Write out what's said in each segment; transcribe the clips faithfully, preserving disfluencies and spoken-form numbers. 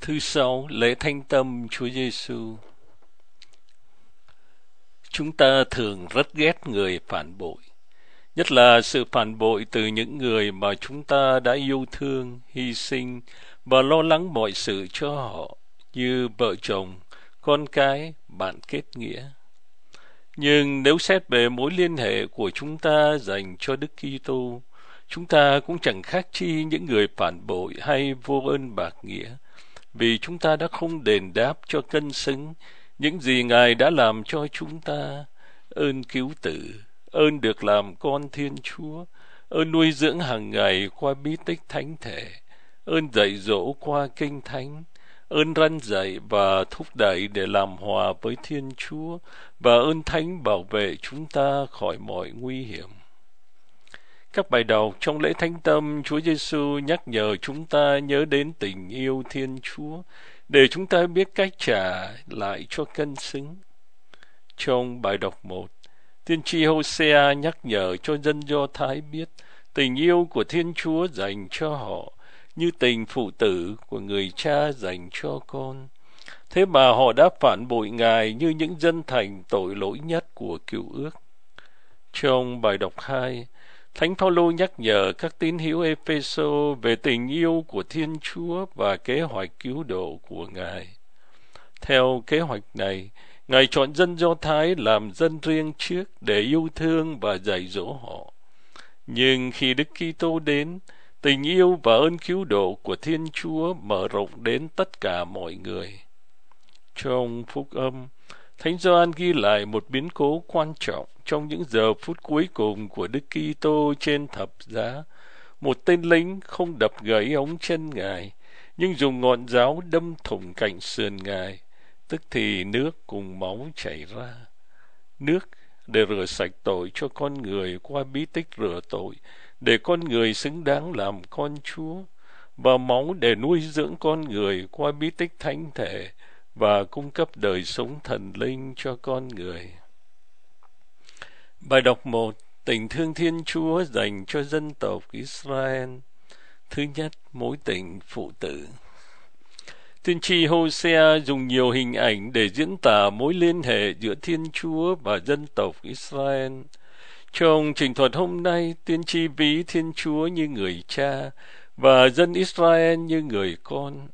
Thứ sáu, lễ Thánh Tâm Chúa Giêsu. Chúng ta thường rất ghét người phản bội, nhất là sự phản bội từ những người mà chúng ta đã yêu thương, hy sinh và lo lắng mọi sự cho họ, như vợ chồng, con cái, bạn kết nghĩa. Nhưng nếu xét về mối liên hệ của chúng ta dành cho Đức Kitô, chúng ta cũng chẳng khác chi những người phản bội hay vô ơn bạc nghĩa, vì chúng ta đã không đền đáp cho cân xứng những gì Ngài đã làm cho chúng ta: ơn cứu tử, ơn được làm con Thiên Chúa, ơn nuôi dưỡng hàng ngày qua bí tích thánh thể, ơn dạy dỗ qua kinh thánh, ơn răn dạy và thúc đẩy để làm hòa với Thiên Chúa, và ơn thánh bảo vệ chúng ta khỏi mọi nguy hiểm. Các bài đọc trong lễ Thánh Tâm Chúa Giêsu nhắc nhở chúng ta nhớ đến tình yêu Thiên Chúa để chúng ta biết cách trả lại cho cân xứng. Trong bài đọc một, tiên tri Hosea nhắc nhở cho dân Do Thái biết tình yêu của Thiên Chúa dành cho họ như tình phụ tử của người cha dành cho con. Thế mà họ đã phản bội Ngài như những dân thành tội lỗi nhất của Cựu Ước. Trong bài đọc hai, Thánh Phaolô nhắc nhở các tín hữu Ê-phê-sô về tình yêu của Thiên Chúa và kế hoạch cứu độ của Ngài. Theo kế hoạch này, Ngài chọn dân Do Thái làm dân riêng trước để yêu thương và dạy dỗ họ. Nhưng khi Đức Kitô đến, tình yêu và ơn cứu độ của Thiên Chúa mở rộng đến tất cả mọi người. Trong Phúc Âm, Thánh Gioan ghi lại một biến cố quan trọng trong những giờ phút cuối cùng của Đức Kitô trên thập giá. Một tên lính không đập gãy ống chân Ngài, nhưng dùng ngọn giáo đâm thủng cạnh sườn Ngài, tức thì nước cùng máu chảy ra. Nước để rửa sạch tội cho con người qua bí tích rửa tội, để con người xứng đáng làm con Chúa, và máu để nuôi dưỡng con người qua bí tích thánh thể và cung cấp đời sống thần linh cho con người. Bài đọc một, tình thương Thiên Chúa dành cho dân tộc Israel. Thứ nhất, mối tình phụ tử. Tiên tri Hosea dùng nhiều hình ảnh để diễn tả mối liên hệ giữa Thiên Chúa và dân tộc Israel. Trong trình thuật hôm nay, tiên tri ví Thiên Chúa như người cha và dân Israel như người con.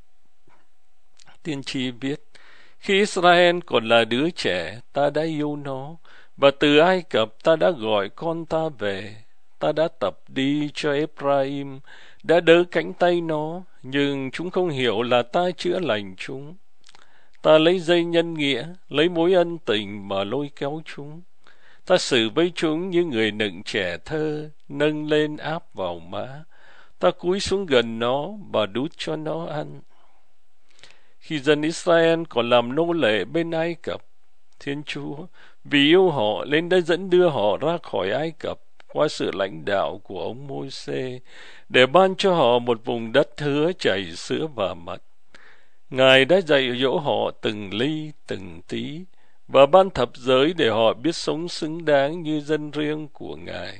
Tiên tri viết: khi Israel còn là đứa trẻ, ta đã yêu nó, và từ Ai Cập ta đã gọi con ta về. Ta đã tập đi cho Ephraim, đã đỡ cánh tay nó, nhưng chúng không hiểu là ta chữa lành chúng. Ta lấy dây nhân nghĩa, lấy mối ân tình mà lôi kéo chúng. Ta xử với chúng như người nựng trẻ thơ, nâng lên áp vào má. Ta cúi xuống gần nó và đút cho nó ăn. Khi dân Israel còn làm nô lệ bên Ai Cập, Thiên Chúa vì yêu họ nên đã dẫn đưa họ ra khỏi Ai Cập qua sự lãnh đạo của ông Môi-se, để ban cho họ một vùng đất hứa chảy sữa và mật. Ngài đã dạy dỗ họ từng ly từng tí, và ban thập giới để họ biết sống xứng đáng như dân riêng của Ngài.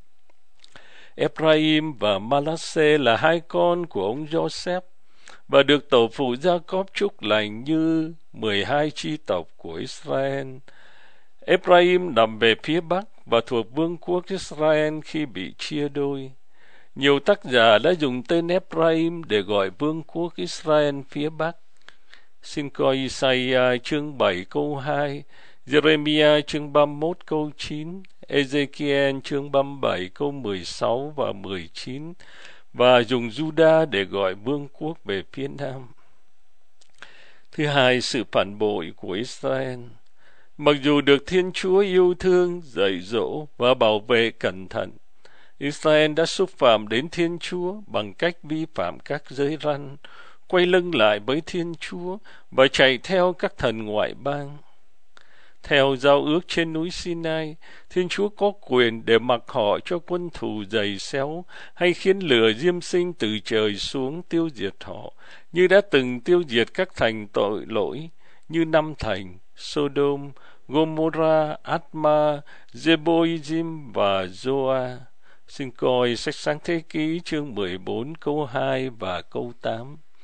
Ephraim và Manasseh là hai con của ông Joseph, và được tổ phụ Gia-cốp chúc lành như mười hai chi tộc của Israel. Ephraim nằm về phía Bắc và thuộc vương quốc Israel khi bị chia đôi. Nhiều tác giả đã dùng tên Ephraim để gọi vương quốc Israel phía Bắc. Xin coi Isaiah chương bảy câu hai, Jeremiah chương ba mươi mốt câu chín, Ezekiel chương ba mươi bảy câu mười sáu và mười chín, và dùng Judah để gọi vương quốc về phía Nam. Thứ hai, sự phản bội của Israel. Mặc dù được Thiên Chúa yêu thương, dạy dỗ và bảo vệ cẩn thận, Israel đã xúc phạm đến Thiên Chúa bằng cách vi phạm các giới răn, quay lưng lại với Thiên Chúa và chạy theo các thần ngoại bang. Theo giao ước trên núi Sinai, Thiên Chúa có quyền để mặc họ cho quân thù giày xéo hay khiến lửa diêm sinh từ trời xuống tiêu diệt họ, như đã từng tiêu diệt các thành tội lỗi như năm thành Sodom, Gomorrah, Adma, Zeboim và Zoa. Xin coi sách Sáng Thế Ký chương mười bốn câu hai và câu tám.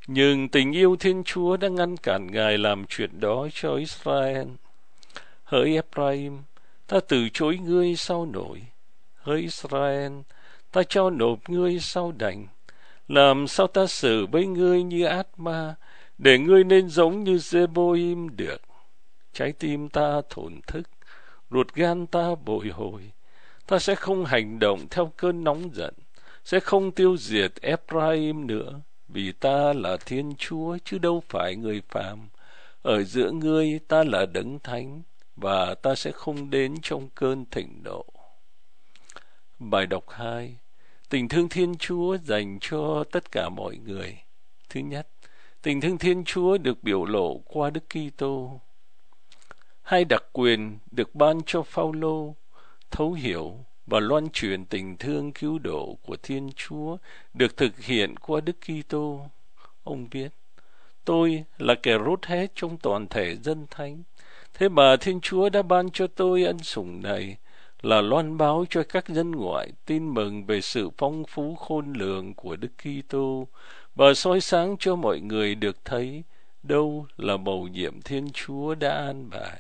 Nhưng tình yêu Thiên Chúa đã ngăn cản Ngài làm chuyện đó cho Israel. Hỡi Ephraim, ta từ chối ngươi sau nổi. Hỡi Israel, ta cho nộp ngươi sau đành. Làm sao ta xử với ngươi như át ma, để ngươi nên giống như Zeboim được. Trái tim ta thổn thức, ruột gan ta bồi hồi. Ta sẽ không hành động theo cơn nóng giận, sẽ không tiêu diệt Ephraim nữa, vì ta là Thiên Chúa chứ đâu phải người phàm. Ở giữa ngươi ta là Đấng Thánh, và ta sẽ không đến trong cơn thịnh nộ. Bài đọc hai. Tình thương Thiên Chúa dành cho tất cả mọi người. Thứ nhất, tình thương Thiên Chúa được biểu lộ qua Đức Kitô. Hai đặc quyền được ban cho Phao-lô: thấu hiểu và loan truyền tình thương cứu độ của Thiên Chúa được thực hiện qua Đức Kitô. Ông viết: tôi là kẻ rốt hết trong toàn thể dân thánh, thế mà Thiên Chúa đã ban cho tôi ân sủng này, là loan báo cho các dân ngoại tin mừng về sự phong phú khôn lường của Đức Kitô, và soi sáng cho mọi người được thấy đâu là mầu nhiệm Thiên Chúa đã an bài.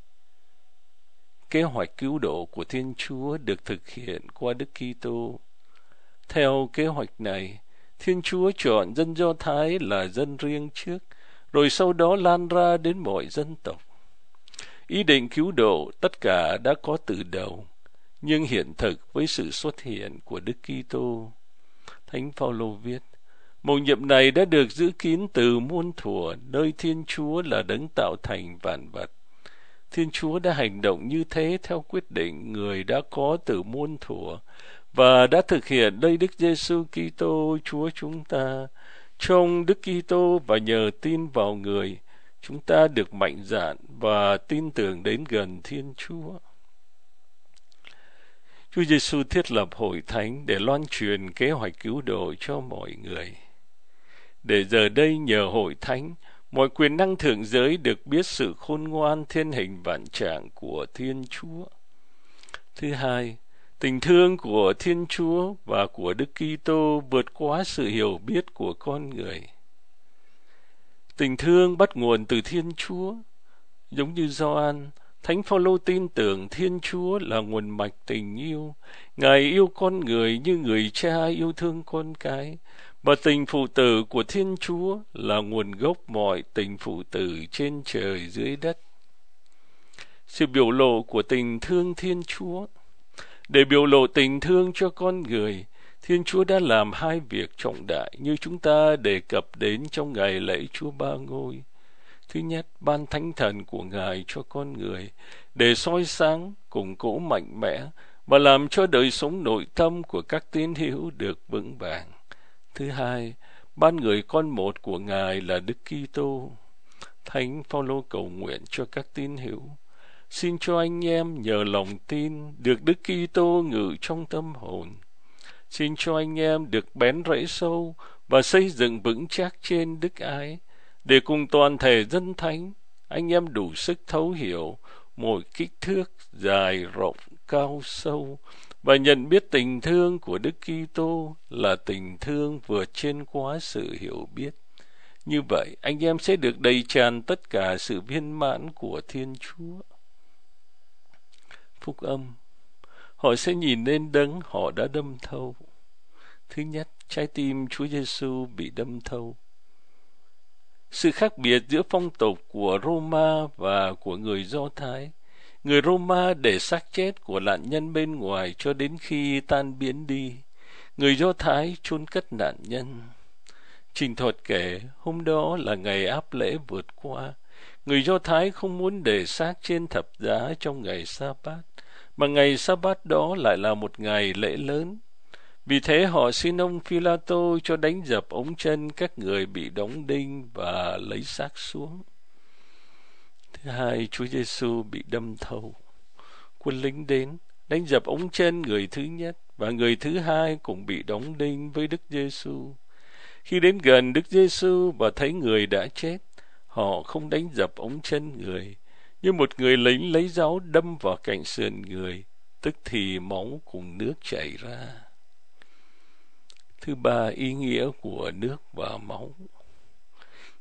Kế hoạch cứu độ của Thiên Chúa được thực hiện qua Đức Kitô. Theo kế hoạch này, Thiên Chúa chọn dân Do Thái là dân riêng trước, rồi sau đó lan ra đến mọi dân tộc. Ý định cứu độ tất cả đã có từ đầu, nhưng hiện thực với sự xuất hiện của Đức Kitô. Thánh Phao-lô viết: mầu nhiệm này đã được giữ kín từ muôn thuở, nơi Thiên Chúa là Đấng tạo thành vạn vật. Thiên Chúa đã hành động như thế theo quyết định Người đã có từ muôn thuở, và đã thực hiện nơi Đức Giêsu Kitô Chúa chúng ta. Trong Đức Kitô và nhờ tin vào Người, chúng ta được mạnh dạn và tin tưởng đến gần Thiên Chúa. Chúa Giêsu thiết lập hội thánh để loan truyền kế hoạch cứu độ cho mọi người. Để giờ đây nhờ hội thánh, mọi quyền năng thượng giới được biết sự khôn ngoan thiên hình vạn trạng của Thiên Chúa. Thứ hai, tình thương của Thiên Chúa và của Đức Kitô vượt quá sự hiểu biết của con người. Tình thương bắt nguồn từ Thiên Chúa. Giống như Gioan, Thánh Phao-lô tin tưởng Thiên Chúa là nguồn mạch tình yêu. Ngài yêu con người như người cha yêu thương con cái, và tình phụ tử của Thiên Chúa là nguồn gốc mọi tình phụ tử trên trời dưới đất. Sự biểu lộ của tình thương Thiên Chúa. Để biểu lộ tình thương cho con người, Thiên Chúa đã làm hai việc trọng đại như chúng ta đề cập đến trong ngày lễ Chúa Ba Ngôi. Thứ nhất, ban Thánh Thần của Ngài cho con người, để soi sáng, củng cố mạnh mẽ và làm cho đời sống nội tâm của các tín hữu được vững vàng. Thứ hai, ban người con một của Ngài là Đức Kitô. Thánh Phao-lô cầu nguyện cho các tín hữu: xin cho anh em nhờ lòng tin được Đức Kitô ngự trong tâm hồn. Xin cho anh em được bén rễ sâu và xây dựng vững chắc trên đức ái, để cùng toàn thể dân thánh, anh em đủ sức thấu hiểu mọi kích thước dài rộng cao sâu, và nhận biết tình thương của Đức Kitô là tình thương vượt trên quá sự hiểu biết. Như vậy, anh em sẽ được đầy tràn tất cả sự viên mãn của Thiên Chúa. Phúc âm. Họ sẽ nhìn lên Đấng họ đã đâm thâu. Thứ nhất, trái tim Chúa Giêsu bị đâm thâu. Sự khác biệt giữa phong tục của Roma và của người Do Thái. Người Roma để xác chết của nạn nhân bên ngoài cho đến khi tan biến đi. Người Do Thái chôn cất nạn nhân. Trình thuật kể hôm đó là ngày áp lễ vượt qua. Người Do Thái không muốn để xác trên thập giá trong ngày Sa-bát, mà ngày Sa-bát đó lại là một ngày lễ lớn. Vì thế họ xin ông Phi-la-tô cho đánh dập ống chân các người bị đóng đinh và lấy xác xuống. Thứ hai, Chúa Giêsu bị đâm thâu. Quân lính đến đánh dập ống chân người thứ nhất, và người thứ hai cũng bị đóng đinh với Đức Giêsu. Khi đến gần Đức Giêsu và thấy người đã chết, họ không đánh dập ống chân người, như một người lính lấy giáo đâm vào cạnh sườn người, tức thì máu cùng nước chảy ra. Thứ ba, ý nghĩa của nước và máu.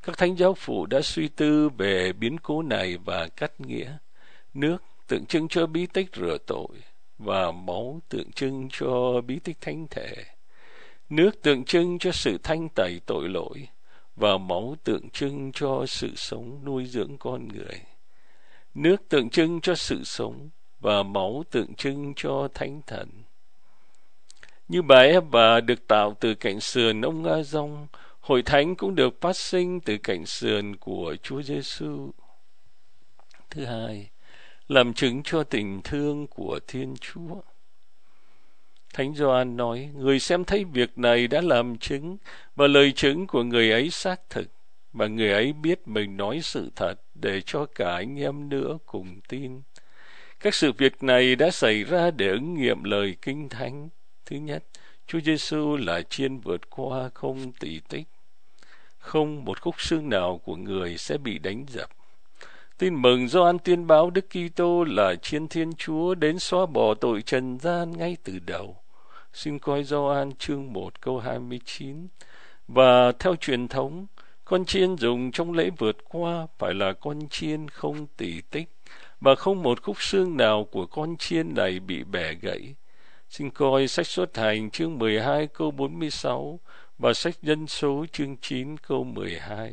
Các thánh giáo phụ đã suy tư về biến cố này và cắt nghĩa. Nước tượng trưng cho bí tích rửa tội, và máu tượng trưng cho bí tích thánh thể. Nước tượng trưng cho sự thanh tẩy tội lỗi, và máu tượng trưng cho sự sống nuôi dưỡng con người. Nước tượng trưng cho sự sống, và máu tượng trưng cho thánh thần. Như bà Eva được tạo từ cạnh sườn ông A-dong, hội thánh cũng được phát sinh từ cạnh sườn của Chúa Giêsu. Thứ hai, làm chứng cho tình thương của Thiên Chúa. Thánh Gioan nói, người xem thấy việc này đã làm chứng, và lời chứng của người ấy xác thực, và người ấy biết mình nói sự thật để cho cả anh em nữa cùng tin. Các sự việc này đã xảy ra để ứng nghiệm lời Kinh Thánh. Thứ nhất, Chúa Giêsu là chiên vượt qua không tỳ tích. Không một khúc xương nào của người sẽ bị đánh dập. Tin mừng Gioan tuyên báo Đức Kitô là chiên Thiên Chúa đến xóa bỏ tội trần gian ngay từ đầu. Xin coi Gioan chương một câu hai mươi chín. Và theo truyền thống, con chiên dùng trong lễ vượt qua phải là con chiên không tỳ tích, và không một khúc xương nào của con chiên này bị bẻ gãy. Xin coi sách Xuất Hành chương mười hai câu bốn mươi sáu và sách Dân số chương chín câu mười hai.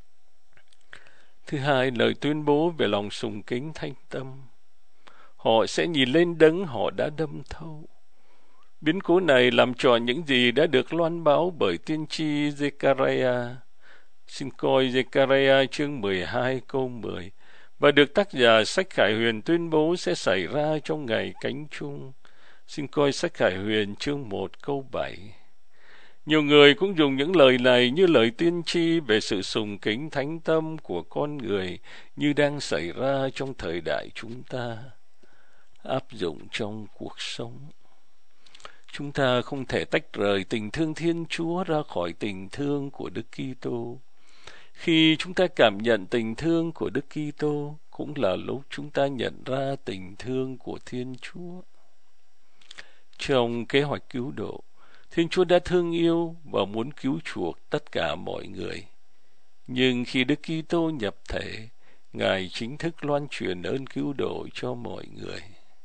Thứ hai, lời tuyên bố về lòng sùng kính thánh tâm. Họ sẽ nhìn lên đấng họ đã đâm thấu. Biến cố này làm tròn những gì đã được loan báo bởi tiên tri Zechariah. Xin coi Zechariah chương mười hai câu mười, và được tác giả sách Khải Huyền tuyên bố sẽ xảy ra trong ngày cánh chung. Xin coi sách Khải Huyền chương một câu bảy. Nhiều người cũng dùng những lời này như lời tiên tri về sự sùng kính thánh tâm của con người như đang xảy ra trong thời đại chúng ta. Áp dụng trong cuộc sống. Chúng ta không thể tách rời tình thương Thiên Chúa ra khỏi tình thương của Đức Kitô. Khi chúng ta cảm nhận tình thương của Đức Kitô, cũng là lúc chúng ta nhận ra tình thương của Thiên Chúa. Trong kế hoạch cứu độ, Thiên Chúa đã thương yêu và muốn cứu chuộc tất cả mọi người. Nhưng khi Đức Kitô nhập thể, Ngài chính thức loan truyền ơn cứu độ cho mọi người.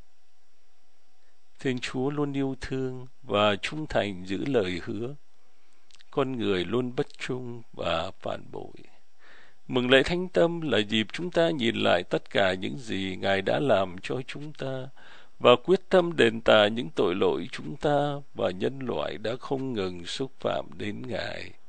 Thiên Chúa luôn yêu thương và trung thành giữ lời hứa. Con người luôn bất trung và phản bội. Mừng lễ Thánh Tâm là dịp chúng ta nhìn lại tất cả những gì Ngài đã làm cho chúng ta và quyết tâm đền tạ những tội lỗi chúng ta và nhân loại đã không ngừng xúc phạm đến Ngài.